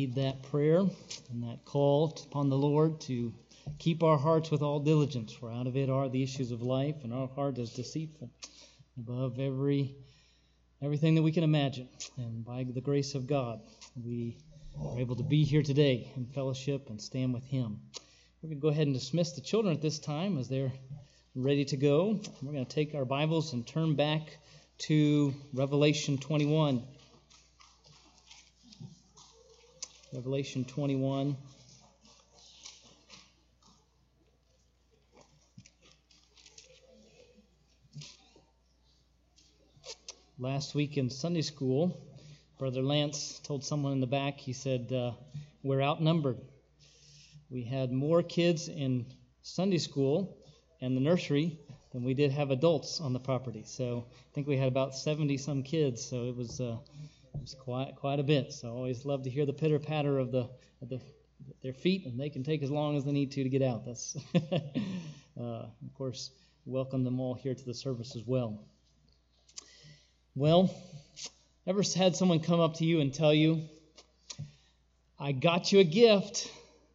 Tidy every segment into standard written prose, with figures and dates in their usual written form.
heed that prayer and that call upon the Lord to keep our hearts with all diligence, for out of it are the issues of life, and our heart is deceitful above everything that we can imagine. And by the grace of God, we are able to be here today in fellowship and stand with Him. We're going to go ahead and dismiss the children at this time as they're ready to go. We're going to take our Bibles and turn back to Revelation 21. Revelation 21. Last week in Sunday school, Brother Lance told someone in the back, he said, we're outnumbered. We had more kids in Sunday school and the nursery than we did have adults on the property. So I think we had about 70-some kids, so it was quite a bit. So I always love to hear the pitter-patter of their feet, and they can take as long as they need to get out. That's of course, welcome them all here to the service as well. Well, ever had someone come up to you and tell you, I got you a gift?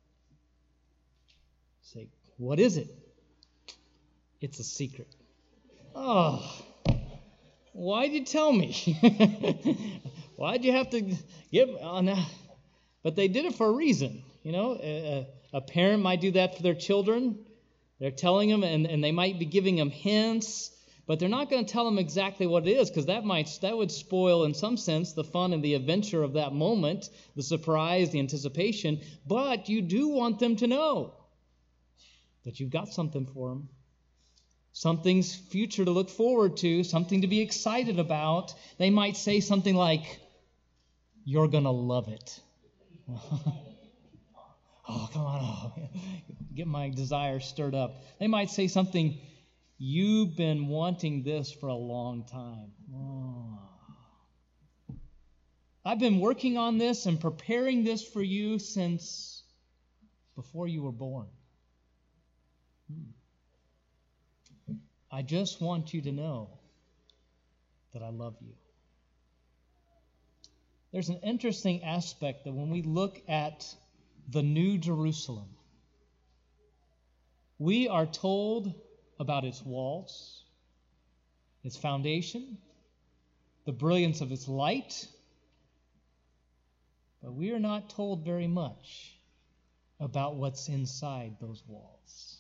Say, what is it? It's a secret. Oh, why'd you tell me? Why'd you have to give on that? But they did it for a reason. You know, a parent might do that for their children. They're telling them, and they might be giving them hints, but they're not going to tell them exactly what it is, because that would spoil, in some sense, the fun and the adventure of that moment, the surprise, the anticipation. But you do want them to know that you've got something for them. Something's future to look forward to, something to be excited about. They might say something like, you're going to love it. Oh, come on. Oh, get my desire stirred up. They might say something, you've been wanting this for a long time. Oh. I've been working on this and preparing this for you since before you were born. I just want you to know that I love you. There's an interesting aspect that when we look at the New Jerusalem, we are told about its walls, its foundation, the brilliance of its light, but we are not told very much about what's inside those walls.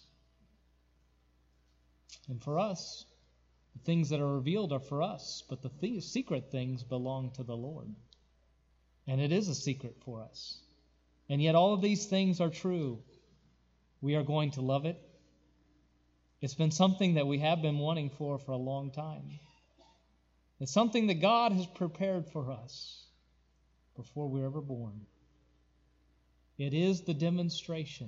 And for us, the things that are revealed are for us, but the secret things belong to the Lord. And it is a secret for us. And yet all of these things are true. We are going to love it. It's been something that we have been wanting for a long time. It's something that God has prepared for us before we were ever born. It is the demonstration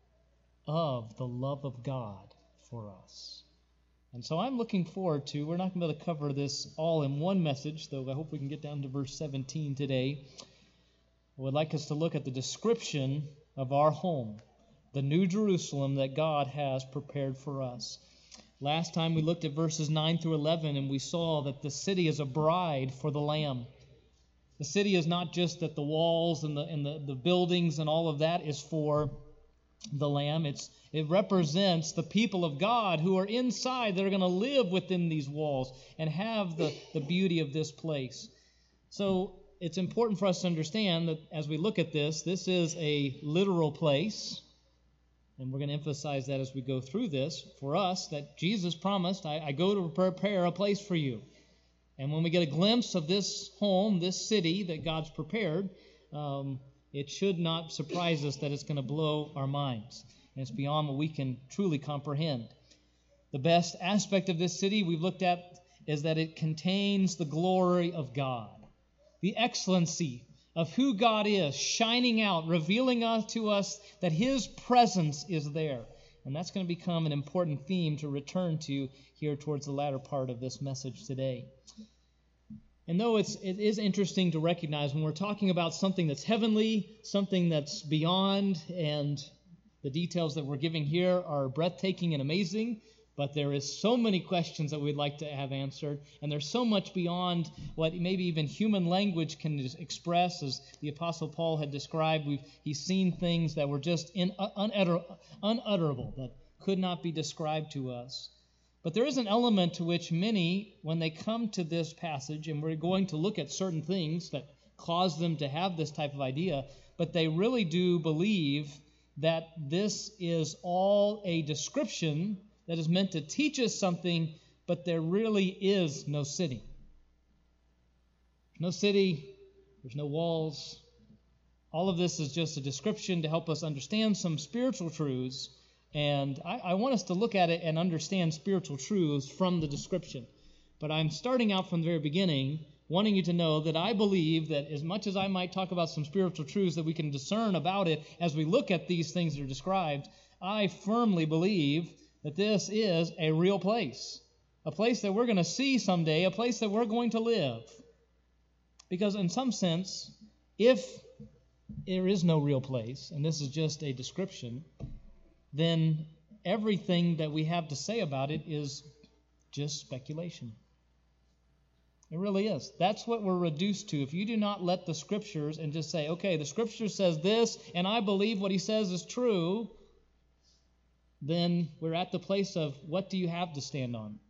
of the love of God for us. And so I'm looking forward to, we're not going to be able to cover this all in one message, though I hope we can get down to verse 17 today. I would like us to look at the description of our home, the New Jerusalem that God has prepared for us. Last time we looked at verses 9 through 11, and we saw that the city is a bride for the Lamb. The city is not just that the walls and the buildings and all of that is for the Lamb. It represents the people of God who are inside, that are going to live within these walls and have the beauty of this place. So it's important for us to understand that as we look at this is a literal place, and we're going to emphasize that as we go through this, for us, that Jesus promised, I go to prepare a place for you. And when we get a glimpse of this home, this city that God's prepared, it should not surprise us that it's going to blow our minds. And it's beyond what we can truly comprehend. The best aspect of this city we've looked at is that it contains the glory of God. The excellency of who God is, shining out, revealing to us that His presence is there. And that's going to become an important theme to return to here towards the latter part of this message today. And though it is interesting to recognize when we're talking about something that's heavenly, something that's beyond, and the details that we're giving here are breathtaking and amazing, But there is so many questions that we'd like to have answered, and there's so much beyond what maybe even human language can express, as the Apostle Paul had described. He's seen things that were just unutterable, that could not be described to us. But there is an element to which many, when they come to this passage, and we're going to look at certain things that cause them to have this type of idea, but they really do believe that this is all a description that is meant to teach us something, but there really is no city. There's no city, there's no walls. All of this is just a description to help us understand some spiritual truths, and I want us to look at it and understand spiritual truths from the description. But I'm starting out from the very beginning, wanting you to know that I believe that as much as I might talk about some spiritual truths that we can discern about it as we look at these things that are described, I firmly believe that this is a real place, a place that we're going to see someday, a place that we're going to live. Because in some sense, if there is no real place, and this is just a description, then everything that we have to say about it is just speculation. It really is. That's what we're reduced to. If you do not let the Scriptures and just say, okay, the Scripture says this, and I believe what he says is true, then we're at the place of what do you have to stand on?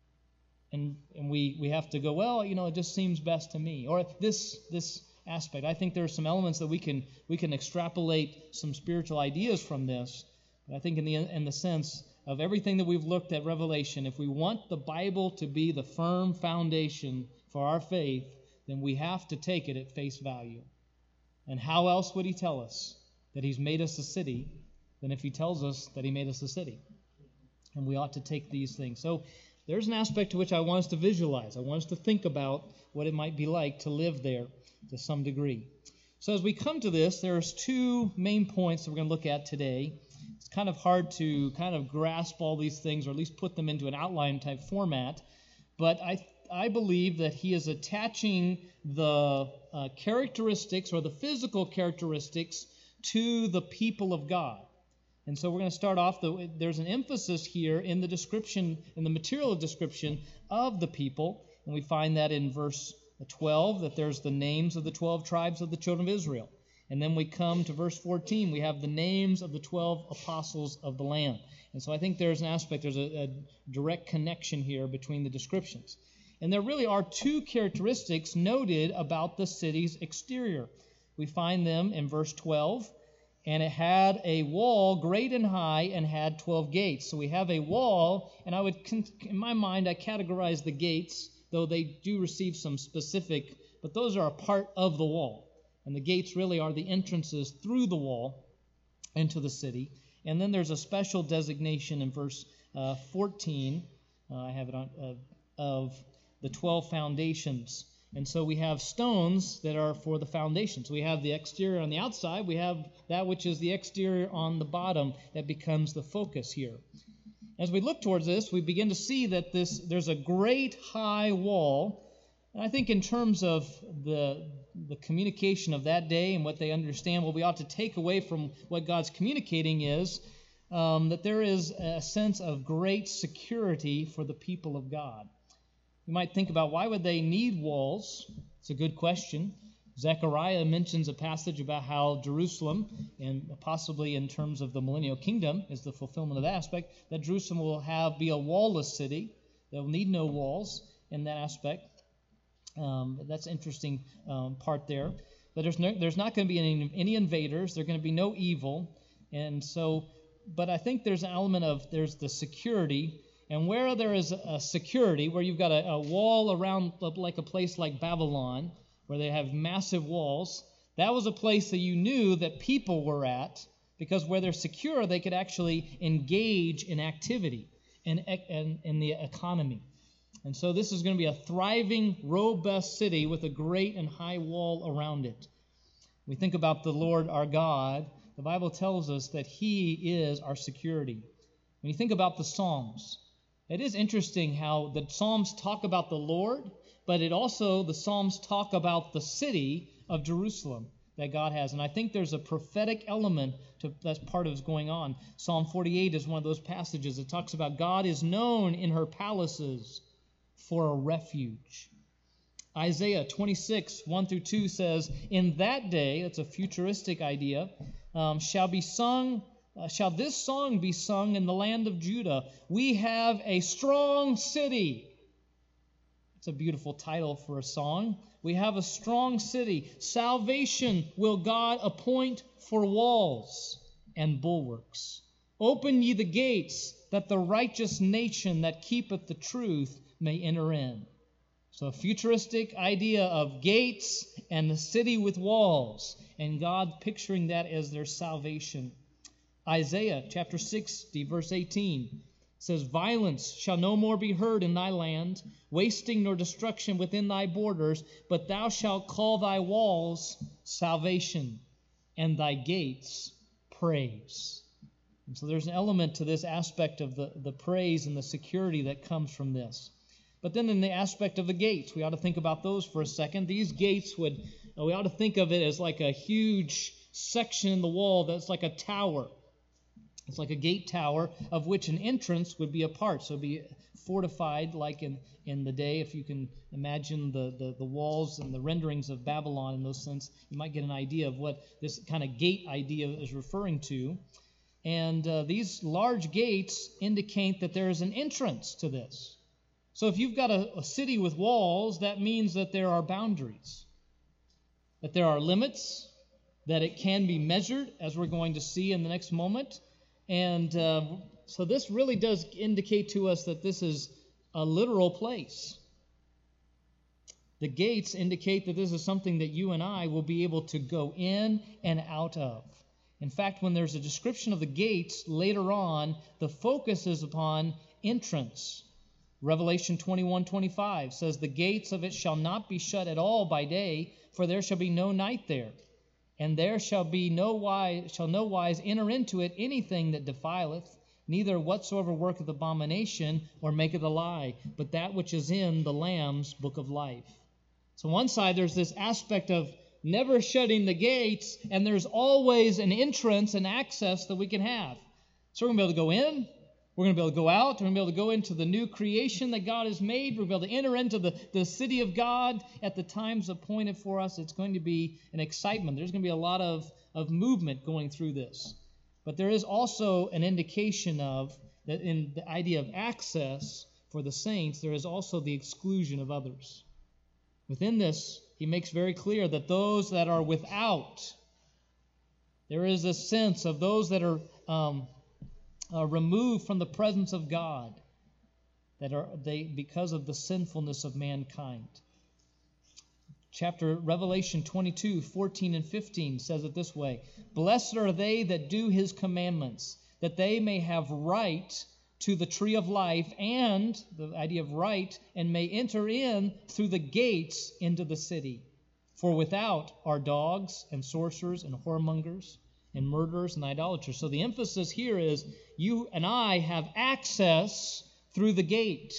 And we have to go, well, it just seems best to me. Or this aspect. I think there are some elements that we can extrapolate some spiritual ideas from this. But I think in the sense of everything that we've looked at Revelation, if we want the Bible to be the firm foundation for our faith, then we have to take it at face value. And how else would he tell us that he's made us a city than if he tells us that he made us a city? And we ought to take these things. So there's an aspect to which I want us to visualize. I want us to think about what it might be like to live there to some degree. So as we come to this, there's two main points that we're going to look at today. It's kind of hard to kind of grasp all these things, or at least put them into an outline type format. But I believe that he is attaching the characteristics or the physical characteristics to the people of God. And so we're going to start off, there's an emphasis here in the description, in the material description of the people. And we find that in verse 12, that there's the names of the 12 tribes of the children of Israel. And then we come to verse 14, we have the names of the 12 apostles of the Lamb. And so I think there's an aspect, there's a direct connection here between the descriptions. And there really are two characteristics noted about the city's exterior. We find them in verse 12. And it had a wall great and high and had 12 gates. So we have a wall, and in my mind, I categorize the gates, though they do receive some specific, but those are a part of the wall. And the gates really are the entrances through the wall into the city. And then there's a special designation in verse 14, I have it on, of the 12 foundations. And so we have stones that are for the foundations. We have the exterior on the outside. We have that which is the exterior on the bottom that becomes the focus here. As we look towards this, we begin to see that there's a great high wall. And I think in terms of the communication of that day and what they understand, what we ought to take away from what God's communicating is that there is a sense of great security for the people of God. You might think about, why would they need walls? It's a good question. Zechariah mentions a passage about how Jerusalem, and possibly in terms of the millennial kingdom, is the fulfillment of that aspect, that Jerusalem will be a wall-less city. They'll need no walls in that aspect. That's an interesting part there. But there's not going to be any invaders. There's going to be no evil. And so, but I think there's an element of, there's the security. And where there is a security, where you've got a wall around, like a place like Babylon, where they have massive walls, that was a place that you knew that people were at, because where they're secure, they could actually engage in activity and in the economy. And so this is going to be a thriving, robust city with a great and high wall around it. We think about the Lord our God. The Bible tells us that he is our security. When you think about the Psalms, it is interesting how the Psalms talk about the Lord, but the Psalms talk about the city of Jerusalem. that God has. And I think there's a prophetic element that's part of what's going on. Psalm 48 is one of those passages that talks about God is known in her palaces for a refuge. Isaiah 26, 1 through 2 says, in that day, it's a futuristic idea, shall this song be sung in the land of Judah? We have a strong city. It's a beautiful title for a song. We have a strong city. Salvation will God appoint for walls and bulwarks. Open ye the gates, that the righteous nation that keepeth the truth may enter in. So a futuristic idea of gates and the city with walls, and God picturing that as their salvation. Isaiah chapter 60, verse 18 says, violence shall no more be heard in thy land, wasting nor destruction within thy borders, but thou shalt call thy walls salvation, and thy gates praise. And so there's an element to this aspect of the praise and the security that comes from this. But then in the aspect of the gates, we ought to think about those for a second. These gates we ought to think of it as like a huge section in the wall that's like a tower. It's like a gate tower of which an entrance would be a part. So it would be fortified like in the day. If you can imagine the walls and the renderings of Babylon in those sense, you might get an idea of what this kind of gate idea is referring to. And these large gates indicate that there is an entrance to this. So if you've got a city with walls, that means that there are boundaries, that there are limits, that it can be measured, as we're going to see in the next moment. And so this really does indicate to us that this is a literal place. The gates indicate that this is something that you and I will be able to go in and out of. In fact, when there's a description of the gates later on, the focus is upon entrance. Revelation 21:25 says, the gates of it shall not be shut at all by day, for there shall be no night there. And there shall no wise enter into it anything that defileth, neither whatsoever worketh abomination or maketh a lie, but that which is in the Lamb's book of life. So on one side, there's this aspect of never shutting the gates, and there's always an entrance and access that we can have. So we're going to be able to go in, we're going to be able to go out, we're going to be able to go into the new creation that God has made, we're going to be able to enter into the city of God at the times appointed for us. It's going to be an excitement. There's going to be a lot of movement going through this. But there is also an indication of that in the idea of access for the saints, there is also the exclusion of others. Within this, he makes very clear that those that are without, there is a sense of those that are removed from the presence of God, because of the sinfulness of mankind. Revelation 22:14 and 15 says it this way: blessed are they that do his commandments, that they may have right to the tree of life, and the idea of right, and may enter in through the gates into the city. For without are dogs and sorcerers and whoremongers and murderers and idolaters. So the emphasis here is you and I have access through the gate.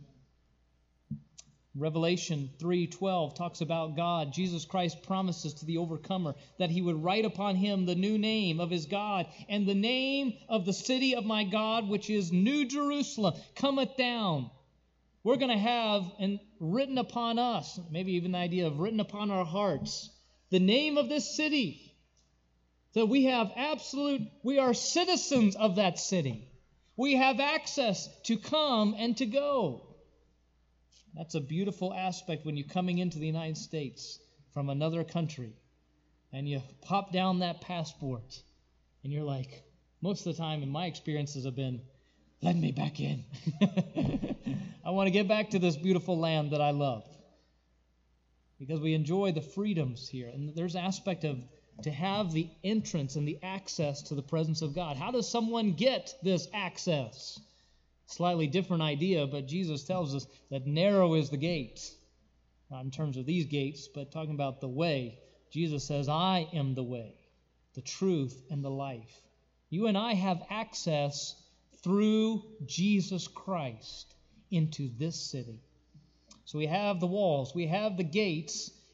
Revelation 3:12 talks about God. Jesus Christ promises to the overcomer that he would write upon him the new name of his God, and the name of the city of my God, which is New Jerusalem, cometh down. We're going to have written upon us, maybe even the idea of written upon our hearts, the name of this city. So we are citizens of that city. We have access to come and to go. That's a beautiful aspect when you're coming into the United States from another country and you pop down that passport and you're like, most of the time in my experiences have been, let me back in. I want to get back to this beautiful land that I love, because we enjoy the freedoms here. And there's an aspect of to have the entrance and the access to the presence of God. How does someone get this access? Slightly different idea, but Jesus tells us that narrow is the gate. Not in terms of these gates, but talking about the way. Jesus says, I am the way, the truth, and the life. You and I have access through Jesus Christ into this city. So we have the walls, we have the gates,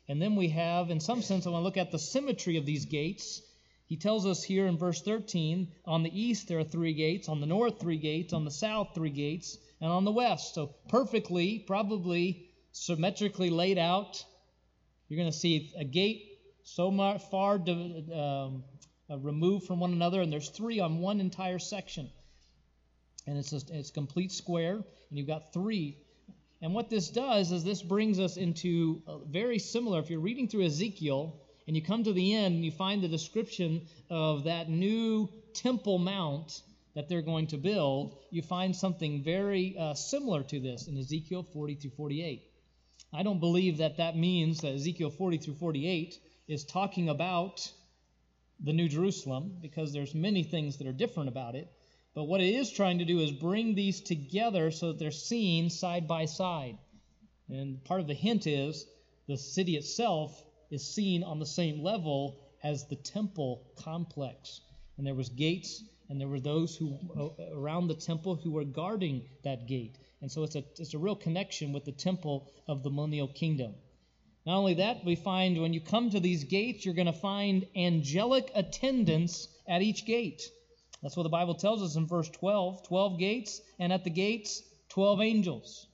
And then we have, in some sense, I want to look at the symmetry of these gates. He tells us here in verse 13, on the east there are 3 gates, on the north 3 gates, on the south 3 gates, and on the west. So perfectly, probably symmetrically laid out. You're going to see a gate so far removed from one another, and there's 3 on one entire section. And it's a complete square, and you've got 3. And what this does is this brings us into very similar. If you're reading through Ezekiel and you come to the end and you find the description of that new Temple Mount that they're going to build, you find something very similar to this in Ezekiel 40 through 48. I don't believe that means that Ezekiel 40 through 48 is talking about the New Jerusalem, because there's many things that are different about it. But what it is trying to do is bring these together so that they're seen side by side. And part of the hint is the city itself is seen on the same level as the temple complex. And there was gates, and there were those who around the temple who were guarding that gate. And so it's a real connection with the temple of the millennial kingdom. Not only that, we find when you come to these gates, you're going to find angelic attendants at each gate. That's what the Bible tells us in verse 12. 12 gates, and at the gates, 12 angels.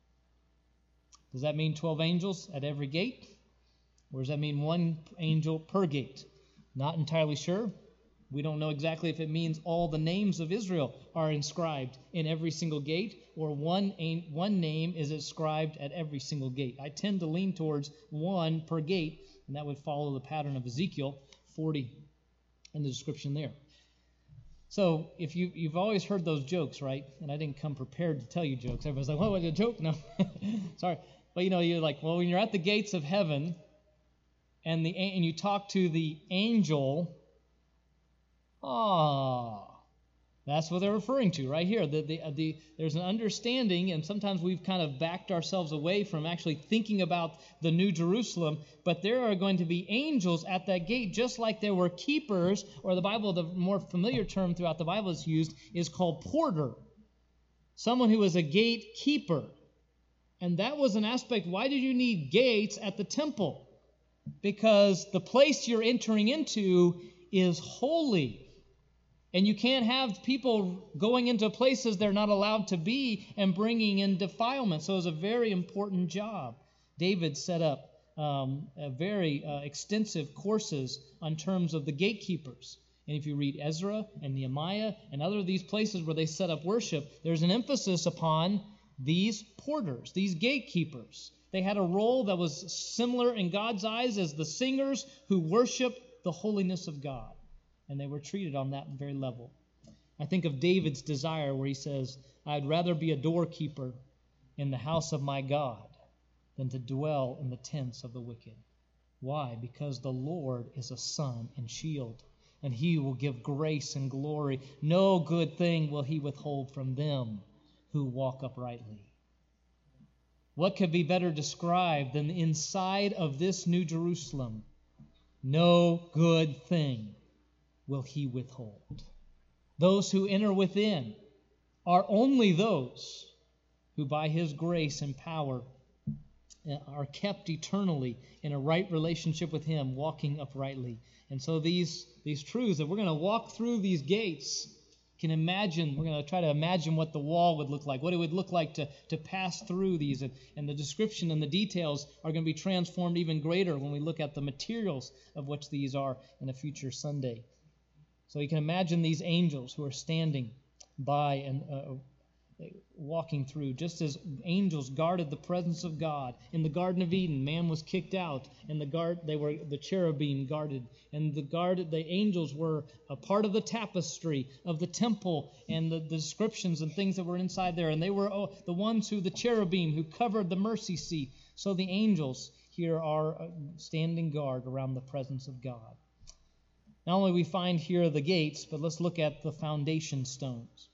Does that mean 12 angels at every gate? Or does that mean 1 angel per gate? Not entirely sure. We don't know exactly if it means all the names of Israel are inscribed in every single gate, or one name is inscribed at every single gate. I tend to lean towards 1 per gate, and that would follow the pattern of Ezekiel 40 and the description there. So if you've always heard those jokes, right? And I didn't come prepared to tell you jokes. Everybody's like, "What, a joke?" No, sorry. But you're like, well, when you're at the gates of heaven, and you talk to the angel, that's what they're referring to right here. There's an understanding, and sometimes we've kind of backed ourselves away from actually thinking about the New Jerusalem, but there are going to be angels at that gate, just like there were keepers, or the more familiar term throughout the Bible is used, is called porter. Someone who was a gatekeeper. And that was an aspect. Why did you need gates at the temple? Because the place you're entering into is holy. And you can't have people going into places they're not allowed to be and bringing in defilement. So it was a very important job. David set up very extensive courses on terms of the gatekeepers. And if you read Ezra and Nehemiah and other of these places where they set up worship, there's an emphasis upon these porters, these gatekeepers. They had a role that was similar in God's eyes as the singers who worship the holiness of God. And they were treated on that very level. I think of David's desire where he says, "I'd rather be a doorkeeper in the house of my God than to dwell in the tents of the wicked." Why? Because the Lord is a sun and shield, and he will give grace and glory. No good thing will he withhold from them who walk uprightly. What could be better described than the inside of this New Jerusalem? No good thing will he withhold. Those who enter within are only those who by his grace and power are kept eternally in a right relationship with him, walking uprightly. And so these truths that we're going to walk through these gates, we're going to try to imagine what the wall would look like, what it would look like to pass through these. And the description and the details are going to be transformed even greater when we look at the materials of which these are in a future Sunday. So you can imagine these angels who are standing by and walking through, just as angels guarded the presence of God. In the Garden of Eden, man was kicked out, and the cherubim guarded, and the angels were a part of the tapestry of the temple and the descriptions and things that were inside there, and they were the cherubim who covered the mercy seat. So the angels here are standing guard around the presence of God. Not only we find here the gates, but let's look at the foundation stones.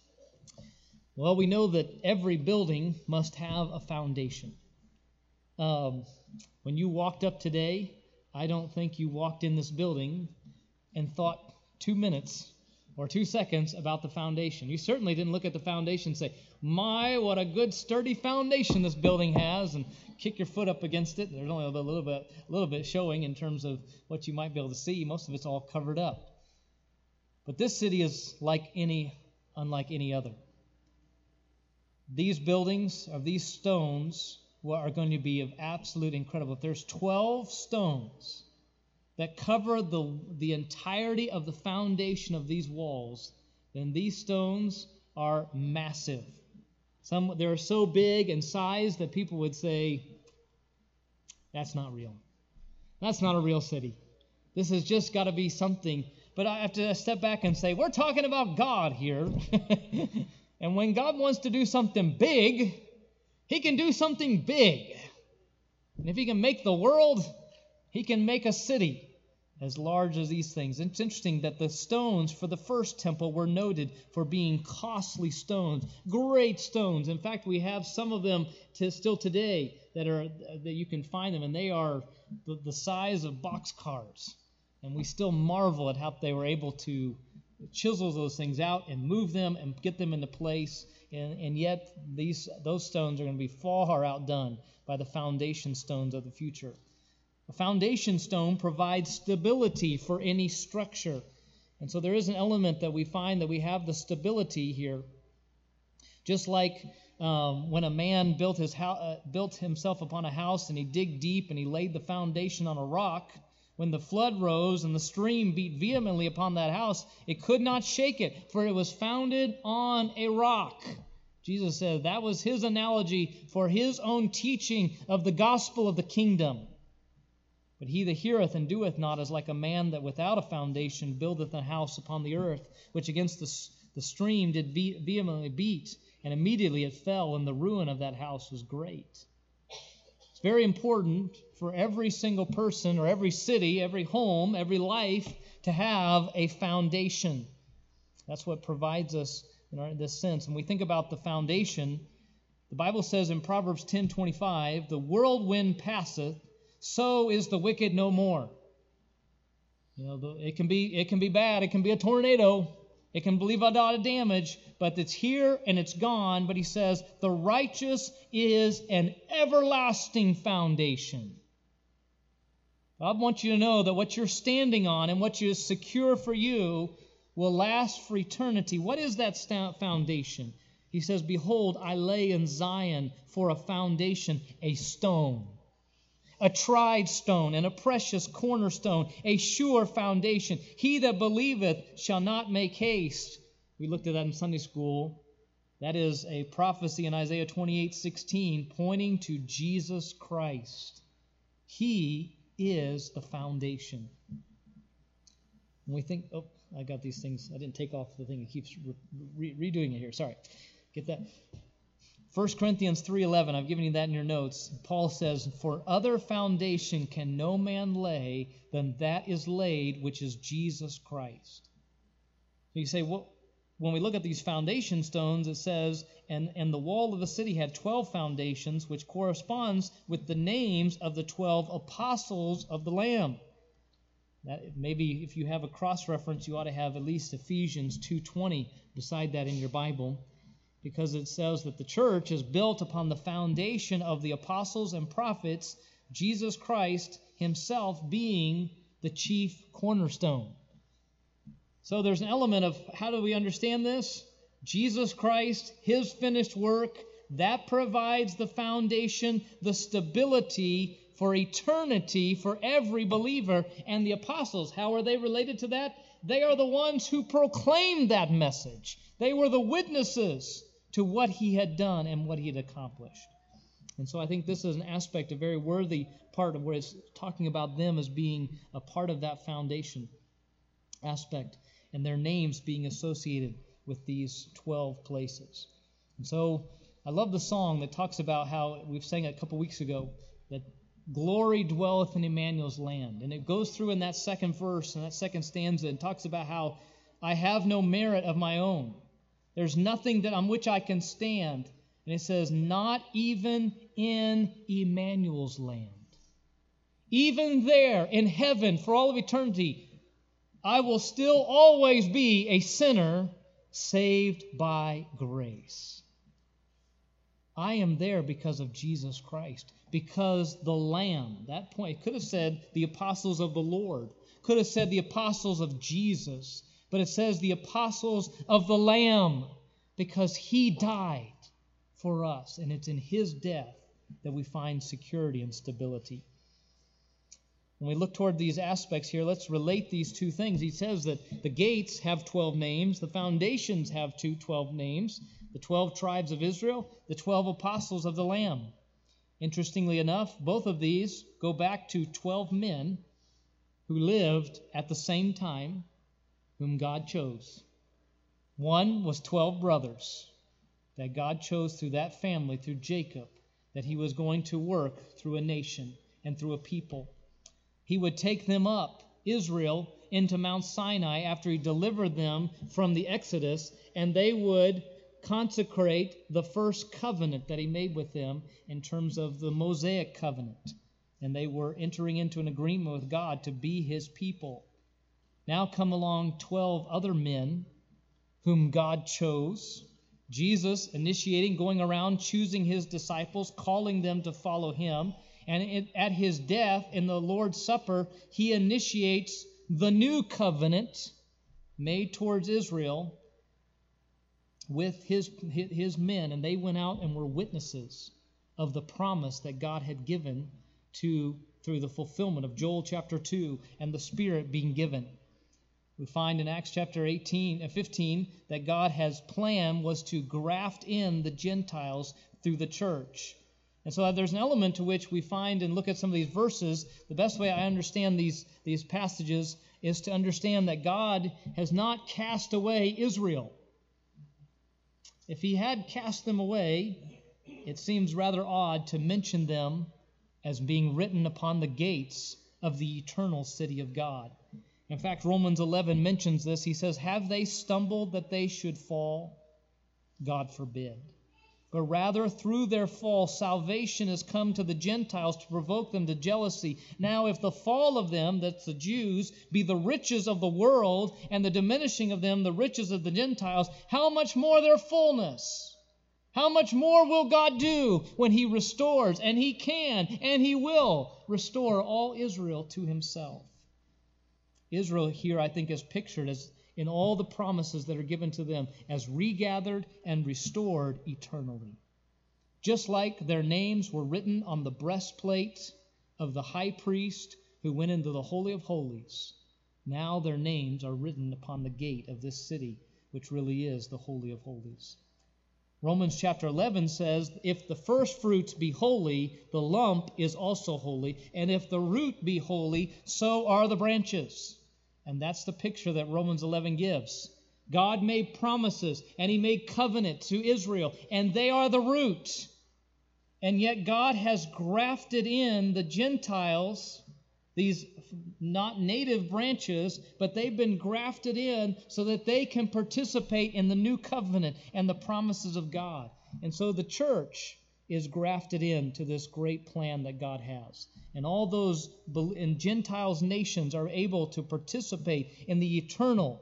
Well, we know that every building must have a foundation. When you walked up today, I don't think you walked in this building and thought 2 minutes or 2 seconds about the foundation. You certainly didn't look at the foundation and say, my, what a good sturdy foundation this building has, and kick your foot up against it. There's only a little bit showing in terms of what you might be able to see. Most of it's all covered up. But this city is unlike any other. These buildings of these stones are going to be of absolute incredible. If there's 12 stones that cover the entirety of the foundation of these walls, then these stones are massive. They're so big in size that people would say, that's not real. That's not a real city. This has just got to be something. But I have to step back and say, we're talking about God here. And when God wants to do something big, He can do something big. And if He can make the world, He can make a city as large as these things. It's interesting that the stones for the first temple were noted for being costly stones, great stones. In fact, we have some of them still today that you can find them, and they are the size of boxcars. And we still marvel at how they were able to chisel those things out and move them and get them into place. And yet those stones are going to be far outdone by the foundation stones of the future. A foundation stone provides stability for any structure. And so there is an element that we find that we have the stability here. Just like when a man built himself upon a house and he digged deep and he laid the foundation on a rock, when the flood rose and the stream beat vehemently upon that house, it could not shake it, for it was founded on a rock. Jesus said that was His analogy for His own teaching of the gospel of the kingdom. But he that heareth and doeth not is like a man that without a foundation buildeth a house upon the earth, which against the stream did vehemently beat, and immediately it fell, and the ruin of that house was great. It's very important for every single person or every city, every home, every life to have a foundation. That's what provides us in this sense. When we think about the foundation, the Bible says in Proverbs 10:25, the whirlwind passeth, so is the wicked no more. It can be bad. It can be a tornado. It can leave a lot of damage, but it's here and it's gone. But he says, the righteous is an everlasting foundation. I want you to know that what you're standing on and what is secure for you will last for eternity. What is that foundation? He says, behold, I lay in Zion for a foundation, a stone. A tried stone and a precious cornerstone, a sure foundation. He that believeth shall not make haste. We looked at that in Sunday school. That is a prophecy in Isaiah 28:16, pointing to Jesus Christ. He is the foundation. When we think, I got these things. I didn't take off the thing. It keeps redoing it here. Sorry. Get that. 1 Corinthians 3:11, I've given you that in your notes. Paul says, for other foundation can no man lay than that is laid, which is Jesus Christ. So you say, well, when we look at these foundation stones, it says, and the wall of the city had 12 foundations, which corresponds with the names of the 12 apostles of the Lamb. Maybe if you have a cross-reference, you ought to have at least Ephesians 2:20 beside that in your Bible, because it says that the church is built upon the foundation of the apostles and prophets, Jesus Christ Himself being the chief cornerstone. So there's an element of how do we understand this? Jesus Christ, His finished work, that provides the foundation, the stability for eternity for every believer. And the apostles, how are they related to that? They are the ones who proclaimed that message. They were the witnesses to what He had done and what He had accomplished. And so I think this is an aspect, a very worthy part of where it's talking about them as being a part of that foundation aspect, and their names being associated with these 12 places. And so I love the song that talks about how, we've sang it a couple weeks ago, that glory dwelleth in Emmanuel's land. And it goes through in that second verse and that second stanza and talks about how I have no merit of my own. There's nothing that on which I can stand. And it says, not even in Emmanuel's land. Even there in heaven for all of eternity, I will still always be a sinner saved by grace. I am there because of Jesus Christ, because the Lamb, that point, could have said the apostles of the Lord, could have said the apostles of Jesus, but it says the apostles of the Lamb, because he died for us, and it's in his death that we find security and stability. When we look toward these aspects here, let's relate these two things. He says that the gates have 12 names, the foundations have 12 names, the 12 tribes of Israel, the 12 apostles of the Lamb. Interestingly enough, both of these go back to 12 men who lived at the same time, whom God chose. One was 12 brothers that God chose through that family, through Jacob, that he was going to work through a nation and through a people. He would take them up, Israel, into Mount Sinai after he delivered them from the Exodus, and they would consecrate the first covenant that he made with them in terms of the Mosaic covenant. And they were entering into an agreement with God to be his people. Now come along 12 other men whom God chose. Jesus initiating, going around, choosing his disciples, calling them to follow him. And at his death in the Lord's Supper, he initiates the new covenant made towards Israel with his men. And they went out and were witnesses of the promise that God had given through the fulfillment of Joel chapter 2 and the Spirit being given. We find in Acts chapter 15 that God's plan was to graft in the Gentiles through the church. And so there's an element to which we find and look at some of these verses. The best way I understand these passages is to understand that God has not cast away Israel. If he had cast them away, it seems rather odd to mention them as being written upon the gates of the eternal city of God. In fact, Romans 11 mentions this. He says, "Have they stumbled that they should fall? God forbid. But rather through their fall salvation has come to the Gentiles to provoke them to jealousy. Now if the fall of them," that's the Jews, "be the riches of the world, and the diminishing of them the riches of the Gentiles, how much more their fullness? How much more will God do when he restores, and he can, and he will restore all Israel to himself?" Israel here, I think, is pictured as in all the promises that are given to them as regathered and restored eternally. Just like their names were written on the breastplate of the high priest who went into the Holy of Holies, now their names are written upon the gate of this city, which really is the Holy of Holies. Romans chapter 11 says, "If the first fruits be holy, the lump is also holy. And if the root be holy, so are the branches." And that's the picture that Romans 11 gives. God made promises, and he made covenant to Israel, and they are the root. And yet God has grafted in the Gentiles, these not native branches, but they've been grafted in so that they can participate in the new covenant and the promises of God. And so the church is grafted into this great plan that God has. And all those in Gentiles nations are able to participate in the eternal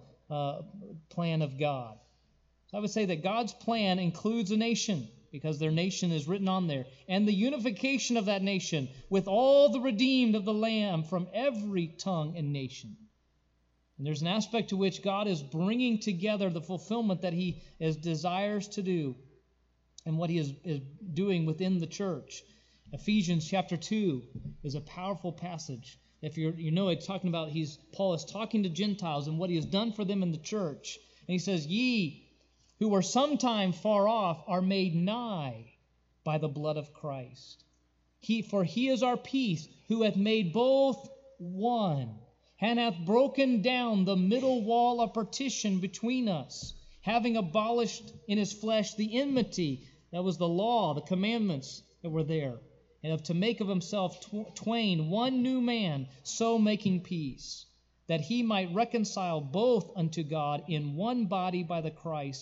plan of God. So I would say that God's plan includes a nation, because their nation is written on there, and the unification of that nation with all the redeemed of the Lamb from every tongue and nation. And there's an aspect to which God is bringing together the fulfillment that he desires to do and what he is doing within the church. Ephesians chapter 2 is a powerful passage. If it's talking about Paul is talking to Gentiles and what he has done for them in the church. And he says, "Ye who were sometime far off are made nigh by the blood of Christ. For he is our peace, who hath made both one, and hath broken down the middle wall of partition between us, having abolished in his flesh the enmity," that was the law, the commandments that were there, "and to make of himself twain one new man, so making peace, that he might reconcile both unto God in one body by the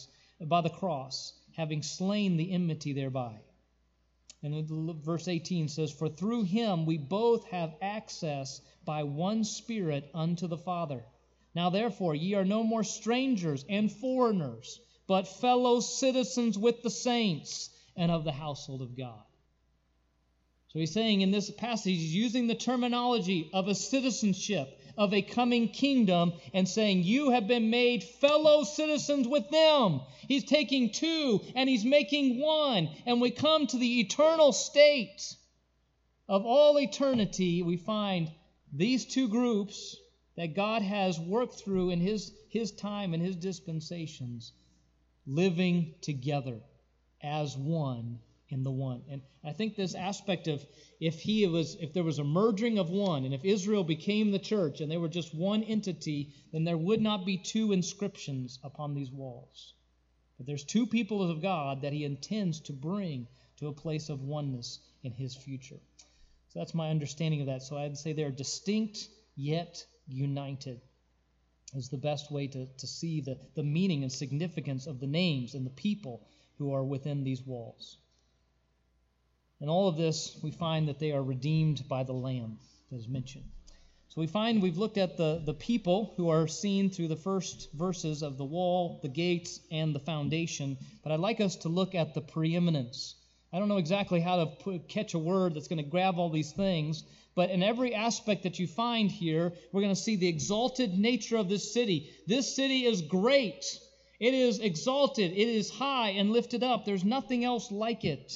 cross, having slain the enmity thereby." And verse 18 says, "For through him we both have access by one Spirit unto the Father. Now therefore ye are no more strangers and foreigners, but fellow citizens with the saints and of the household of God. So he's saying in this passage, he's using the terminology of a citizenship, of a coming kingdom, and saying, you have been made fellow citizens with them. He's taking two and he's making one. And we come to the eternal state of all eternity. We find these two groups that God has worked through in his time and his dispensations, living together as one in the one. And I think this aspect of if there was a merging of one, and if Israel became the church and they were just one entity, then there would not be two inscriptions upon these walls. But there's two people of God that he intends to bring to a place of oneness in his future. So that's my understanding of that. So I'd say they're distinct yet united is the best way to see the meaning and significance of the names and the people who are within these walls. In all of this, we find that they are redeemed by the Lamb, as mentioned. So we've looked at the people who are seen through the first verses of the wall, the gates, and the foundation. But I'd like us to look at the preeminence. I don't know exactly how to catch a word that's going to grab all these things, but in every aspect that you find here, we're going to see the exalted nature of this city. This city is great. It is exalted. It is high and lifted up. There's nothing else like it.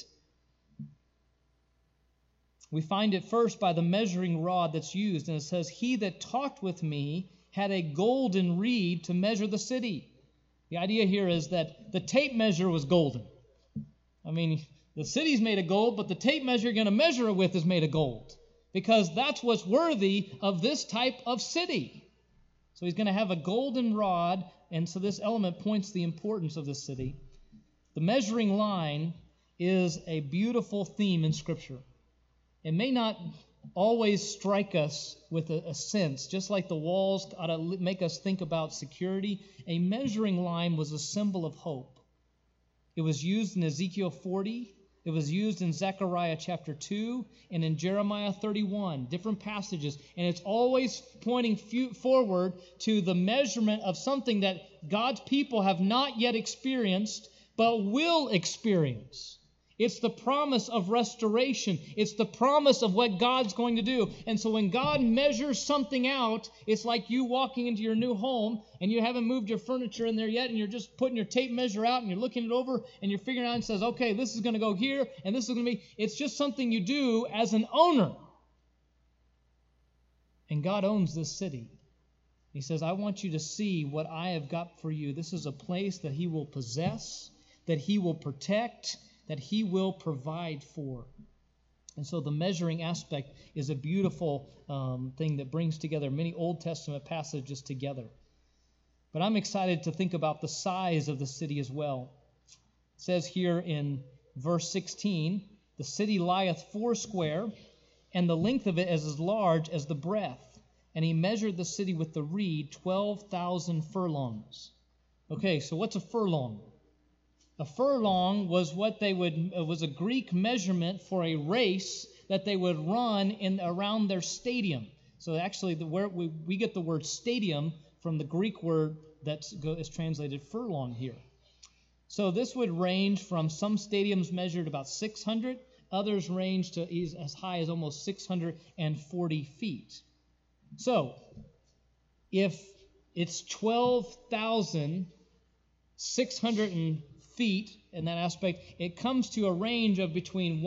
We find it first by the measuring rod that's used, and it says, he that talked with me had a golden reed to measure the city. The idea here is that the tape measure was golden. I mean, the city's made of gold, but the tape measure you're going to measure it with is made of gold, because that's what's worthy of this type of city. So he's going to have a golden rod, and so this element points to the importance of this city. The measuring line is a beautiful theme in Scripture. It may not always strike us with a sense, just like the walls ought to make us think about security. A measuring line was a symbol of hope. It was used in Ezekiel 40. It was used in Zechariah chapter 2 and in Jeremiah 31, different passages. And it's always pointing forward to the measurement of something that God's people have not yet experienced, but will experience. It's the promise of restoration. It's the promise of what God's going to do. And so when God measures something out, it's like you walking into your new home and you haven't moved your furniture in there yet, and you're just putting your tape measure out and you're looking it over and you're figuring out and says, okay, this is going to go here and this is going to be. It's just something you do as an owner. And God owns this city. He says, I want you to see what I have got for you. This is a place that he will possess, that he will protect, that he will provide for. And so the measuring aspect is a beautiful thing that brings together many Old Testament passages together. But I'm excited to think about the size of the city as well. It says here in verse 16, the city lieth foursquare, and the length of it is as large as the breadth. And he measured the city with the reed 12,000 furlongs. Okay, so what's a furlong? A furlong was was a Greek measurement for a race that they would run around their stadium. So actually, we get the word stadium from the Greek word that is translated furlong here. So this would range from some stadiums measured about 600, others range to as high as almost 640 feet. So if it's 12,600 feet in that aspect, it comes to a range of between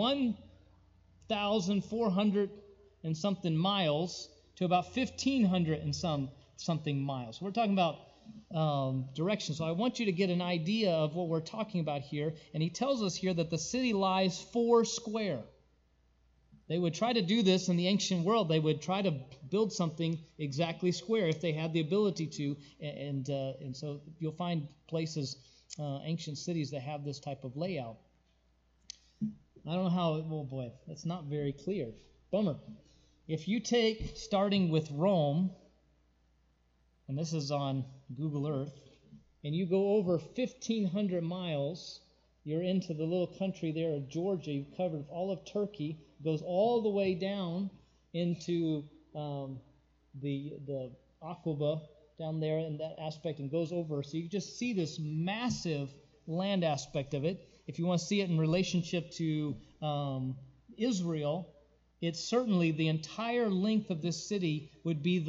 1,400 and something miles to about 1,500 and something miles. So we're talking about direction. So I want you to get an idea of what we're talking about here. And he tells us here that the city lies foursquare. They would try to do this in the ancient world. They would try to build something exactly square if they had the ability to. And so you'll find places, ancient cities, that have this type of layout. I don't know how, oh boy, that's not very clear. Bummer. If you take, starting with Rome, and this is on Google Earth, and you go over 1,500 miles, you're into the little country there of Georgia. You've covered all of Turkey. It goes all the way down into the Aqaba, down there in that aspect and goes over. So you just see this massive land aspect of it. If you want to see it in relationship to Israel, it's certainly the entire length of this city would be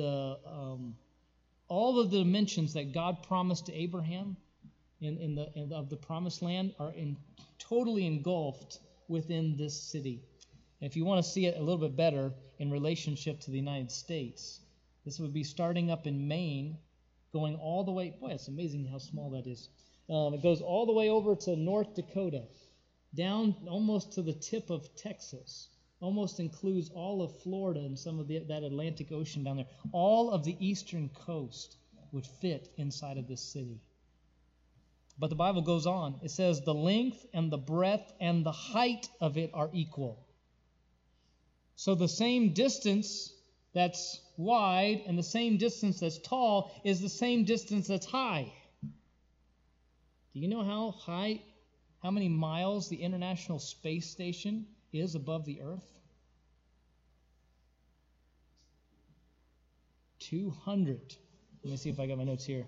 all of the dimensions that God promised to Abraham of the promised land are totally engulfed within this city. And if you want to see it a little bit better in relationship to the United States, this would be starting up in Maine, going all the way. Boy, it's amazing how small that is. It goes all the way over to North Dakota, down almost to the tip of Texas, almost includes all of Florida and some of that Atlantic Ocean down there. All of the eastern coast would fit inside of this city. But the Bible goes on. It says the length and the breadth and the height of it are equal. So the same distance that's wide and the same distance that's tall is the same distance that's high. Do you know how many miles the International Space Station is above the Earth? 200. Let me see if I got my notes here.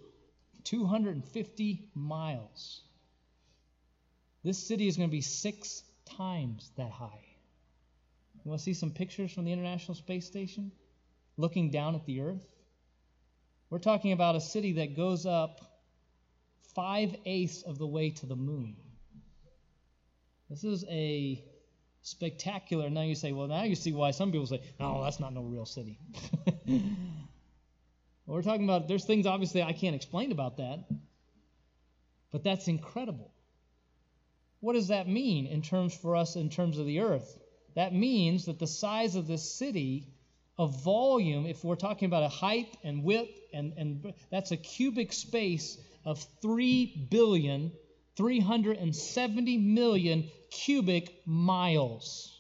250 miles. This city is going to be 6 times that high. You want to see some pictures from the International Space Station? Looking down at the Earth? We're talking about a city that goes up 5/8 of the way to the moon. This is a spectacular. Now you say, well, now you see why some people say, no, that's not no real city. Well, we're talking about, there's things obviously I can't explain about that, but that's incredible. What does that mean in terms of the earth? That means that the size of this city, of volume, if we're talking about a height and width, and that's a cubic space of 3,370,000,000 cubic miles.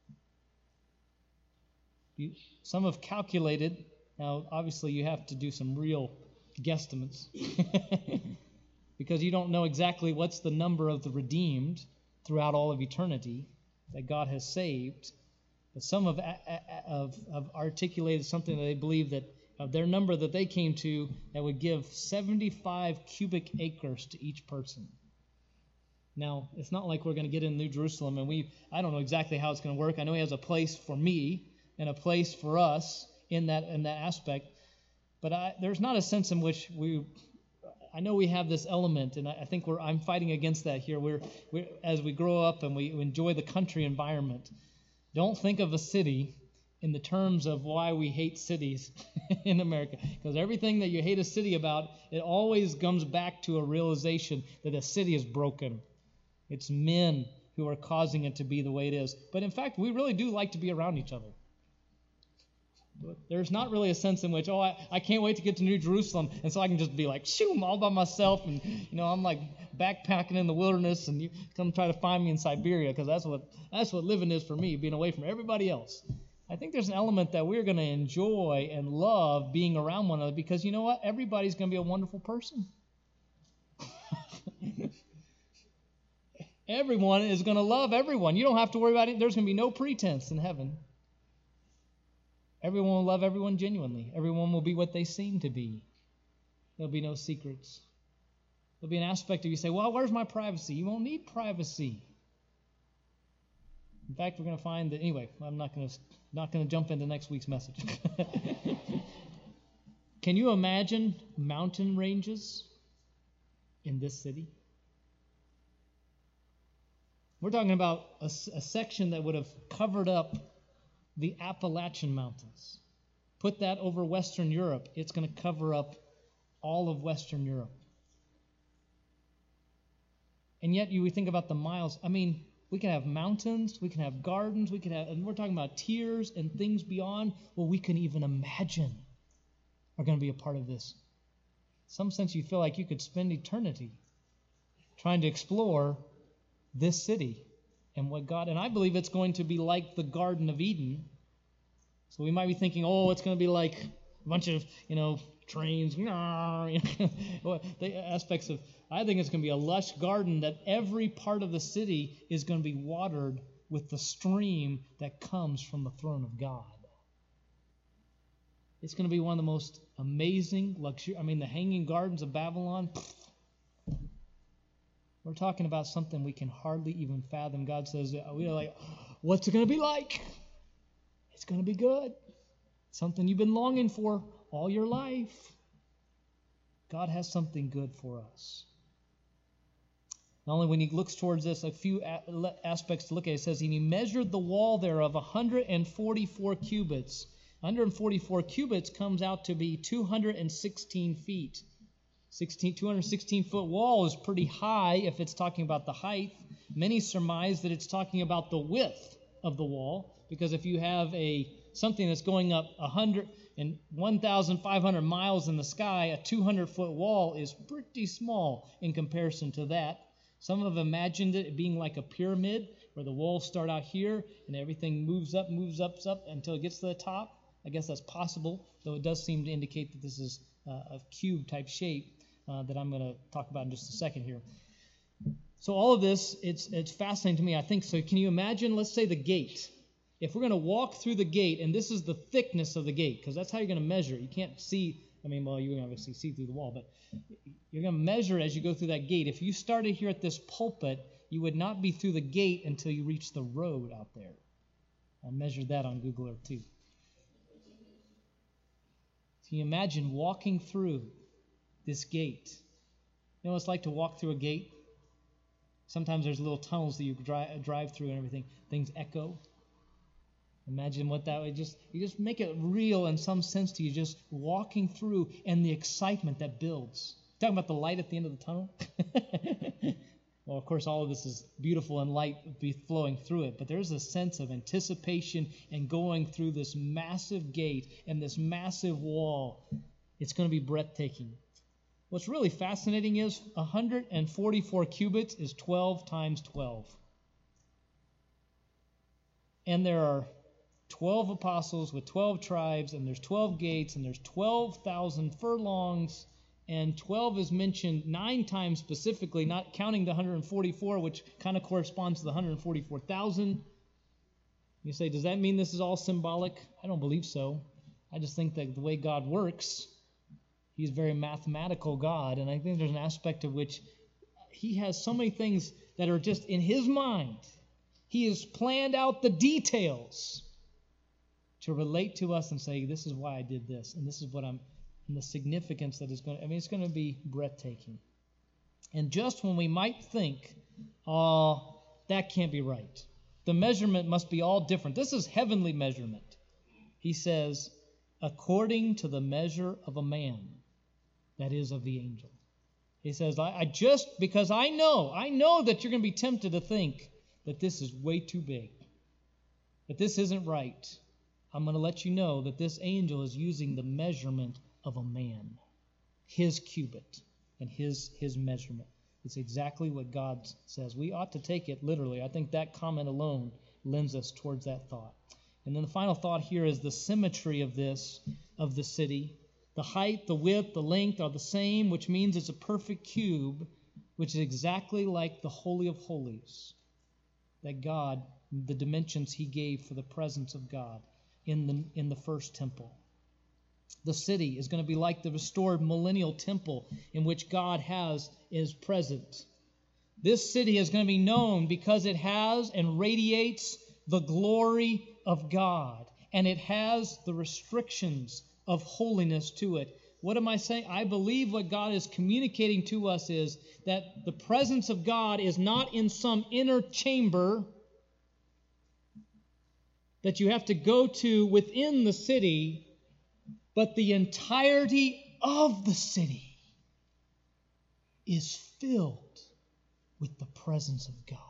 Some have calculated. Now, obviously, you have to do some real guesstimates because you don't know exactly what's the number of the redeemed throughout all of eternity that God has saved. But some have articulated something that they believe that their number that they came to that would give 75 cubic acres to each person. Now, it's not like we're going to get in New Jerusalem and I don't know exactly how it's going to work. I know he has a place for me and a place for us in that aspect, but there's not a sense in which I know we have this element, and I think I'm fighting against that here. We're as we grow up and we enjoy the country environment. Don't think of a city in the terms of why we hate cities in America, because everything that you hate a city about, it always comes back to a realization that a city is broken. It's men who are causing it to be the way it is. But in fact, we really do like to be around each other. There's not really a sense in which, I can't wait to get to New Jerusalem, and so I can just be like, shoo, I'm all by myself, and I'm like backpacking in the wilderness, and you come try to find me in Siberia, because that's what living is for me, being away from everybody else. I think there's an element that we're going to enjoy and love being around one another, because you know what? Everybody's going to be a wonderful person. Everyone is going to love everyone. You don't have to worry about it. There's going to be no pretense in heaven. Everyone will love everyone genuinely. Everyone will be what they seem to be. There'll be no secrets. There'll be an aspect of you say, well, where's my privacy? You won't need privacy. In fact, we're going to find that, anyway, I'm not going to jump into next week's message. Can you imagine mountain ranges in this city? We're talking about a section that would have covered up the Appalachian Mountains. Put that over Western Europe. It's going to cover up all of Western Europe. And yet we think about the miles. I mean, we can have mountains, we can have gardens, and we're talking about tiers and things beyond what we can even imagine are going to be a part of this. In some sense, you feel like you could spend eternity trying to explore this city and what God, and I believe it's going to be like the Garden of Eden. So we might be thinking, it's going to be like a bunch of, trains, the aspects of, I think it's going to be a lush garden that every part of the city is going to be watered with the stream that comes from the throne of God. It's going to be one of the most amazing luxury. The Hanging Gardens of Babylon. We're talking about something we can hardly even fathom. God says, we're like, what's it going to be like? It's going to be good. Something you've been longing for all your life. God has something good for us. Not only when he looks towards this, a few aspects to look at. It says, he measured the wall thereof 144 cubits. 144 cubits comes out to be 216 feet. 216-foot wall is pretty high if it's talking about the height. Many surmise that it's talking about the width of the wall, because if you have something that's going up 1,500 miles in the sky, a 200-foot wall is pretty small in comparison to that. Some have imagined it being like a pyramid, where the walls start out here and everything moves up until it gets to the top. I guess that's possible, though it does seem to indicate that this is a cube-type shape that I'm going to talk about in just a second here. So all of this, it's fascinating to me. I think so. Can you imagine, let's say, the gate? If we're going to walk through the gate, and this is the thickness of the gate, because that's how you're going to measure it. You can't see, you can obviously see through the wall, but you're going to measure as you go through that gate. If you started here at this pulpit, you would not be through the gate until you reach the road out there. I measured that on Google Earth too. Can you imagine walking through this gate? You know what it's like to walk through a gate? Sometimes there's little tunnels that you drive through and everything. Things echo. Imagine what that would you just make it real in some sense to you, just walking through and the excitement that builds. Talking about the light at the end of the tunnel? Well, of course, all of this is beautiful and light be flowing through it, but there's a sense of anticipation and going through this massive gate and this massive wall. It's going to be breathtaking. What's really fascinating is 144 cubits is 12 times 12. And there are 12 apostles with 12 tribes, and there's 12 gates, and there's 12,000 furlongs, and 12 is mentioned 9 times specifically, not counting the 144, which kind of corresponds to the 144,000. You say, does that mean this is all symbolic? I don't believe so. I just think that the way God works, he's a very mathematical God, and I think there's an aspect of which he has so many things that are just in his mind. He has planned out the details to relate to us and say, this is why I did this, and this is what and the significance that is going to, it's going to be breathtaking. And just when we might think, that can't be right. The measurement must be all different. This is heavenly measurement. He says, according to the measure of a man, that is of the angel. He says, because I know that you're going to be tempted to think that this is way too big, that this isn't right. I'm going to let you know that this angel is using the measurement of a man, his cubit and his measurement. It's exactly what God says. We ought to take it literally. I think that comment alone lends us towards that thought. And then the final thought here is the symmetry of the city. The height, the width, the length are the same, which means it's a perfect cube, which is exactly like the Holy of Holies that God, the dimensions he gave for the presence of God in the first temple. The city is going to be like the restored millennial temple in which God is present. This city is going to be known because it has and radiates the glory of God, and it has the restrictions of holiness to it. What am I saying? I believe what God is communicating to us is that the presence of God is not in some inner chamber that you have to go to within the city, but the entirety of the city is filled with the presence of God.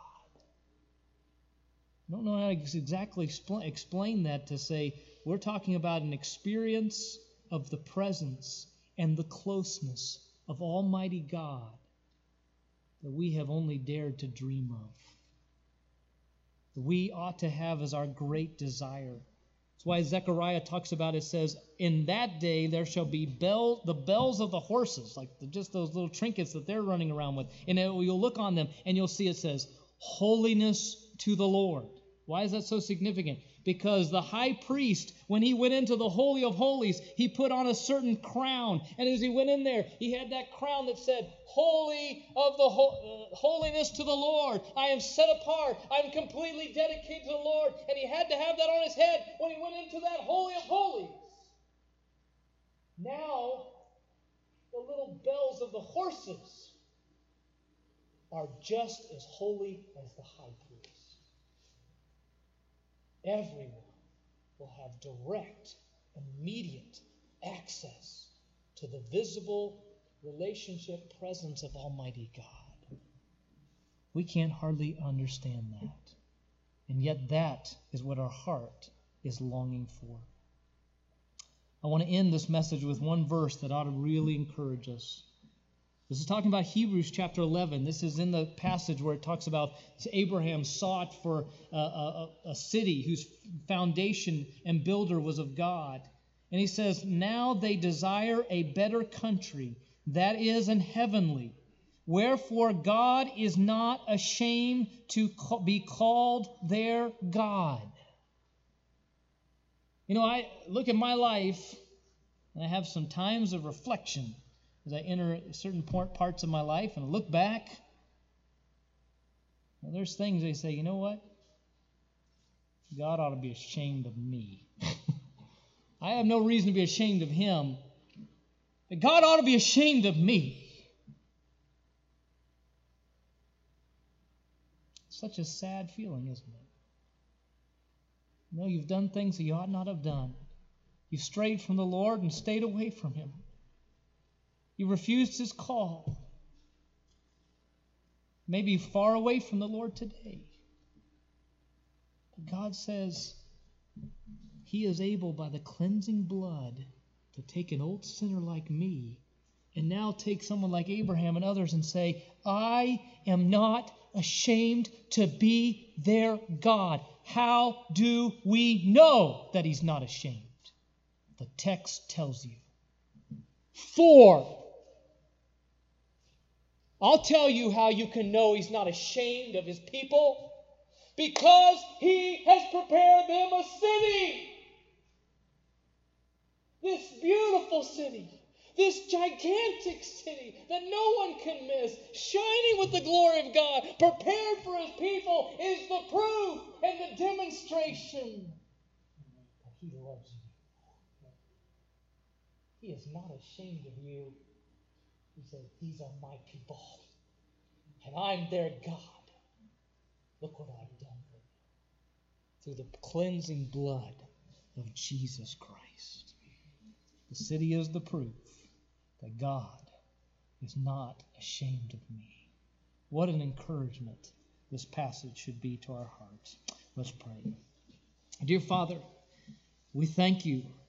I don't know how to exactly explain that to say we're talking about an experience of the presence and the closeness of Almighty God that we have only dared to dream of, that we ought to have as our great desire. That's why Zechariah talks about, it says, in that day there shall be the bells of the horses, like just those little trinkets that they're running around with. And you'll look on them and you'll see it says, holiness to the Lord. Why is that so significant? Because the high priest, when he went into the Holy of Holies, he put on a certain crown. And as he went in there, he had that crown that said, Holy of the holiness to the Lord. I am set apart. I'm completely dedicated to the Lord. And he had to have that on his head when he went into that Holy of Holies. Now, the little bells of the horses are just as holy as the high priest. Everyone will have direct, immediate access to the visible relationship presence of Almighty God. We can't hardly understand that. And yet that is what our heart is longing for. I want to end this message with one verse that ought to really encourage us. This is talking about Hebrews chapter 11. This is in the passage where it talks about Abraham sought for a city whose foundation and builder was of God. And he says, now they desire a better country, that is an heavenly. Wherefore God is not ashamed to be called their God. You know, I look at my life, and I have some times of reflection as I enter certain parts of my life and look back. And there's things they say, you know what? God ought to be ashamed of me. I have no reason to be ashamed of him. But God ought to be ashamed of me. Such a sad feeling, isn't it? No, you've done things that you ought not have done. You've strayed from the Lord and stayed away from him. You refused his call. Maybe far away from the Lord today. But God says he is able by the cleansing blood to take an old sinner like me and now take someone like Abraham and others and say, I am not ashamed to be their God. How do we know that he's not ashamed? The text tells you. For I'll tell you how you can know he's not ashamed of his people. Because he has prepared them a city. This beautiful city. This gigantic city that no one can miss. Shining with the glory of God. Prepared for his people is the proof and the demonstration that he loves you. He is not ashamed of you. He said, these are my people, and I'm their God. Look what I've done for you. Through the cleansing blood of Jesus Christ. The city is the proof that God is not ashamed of me. What an encouragement this passage should be to our hearts. Let's pray. Dear Father, we thank you